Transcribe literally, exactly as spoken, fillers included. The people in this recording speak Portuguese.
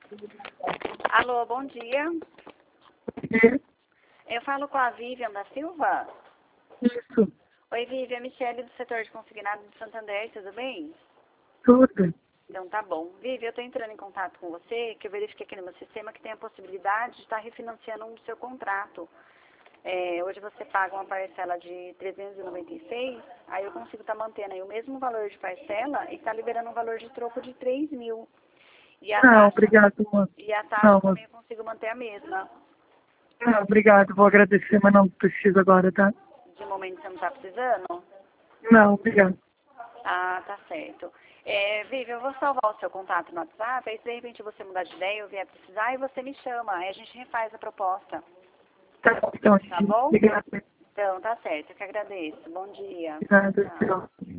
Alô, bom dia. É, Eu falo com a Vivian da Silva. isso, Oi, Vivian, Michele do setor de consignado de Santander, tudo bem? tudo. Então tá bom. Vivian, eu estou entrando em contato com você, que eu verifiquei aqui no meu sistema que tem a possibilidade de estar refinanciando um do seu contrato. É, hoje você paga uma parcela de trezentos e noventa e seis, aí eu consigo estar mantendo aí o mesmo valor de parcela e está liberando um valor de troco de três mil. E a Não, taxa, obrigado, moço. e a taxa Não, moço. também eu consigo manter a mesma. Não, obrigado, vou agradecer, mas não preciso agora, tá? De momento você não está precisando? Não, obrigado. Ah, tá certo. É, Vivi, eu vou salvar o seu contato no WhatsApp, aí se de repente você mudar de ideia, eu vier precisar, e você me chama, aí a gente refaz a proposta. Tá bom, então, Tá sim. bom? Obrigado. Então, tá certo, eu que agradeço. Bom dia. Obrigado, Tchau. tchau.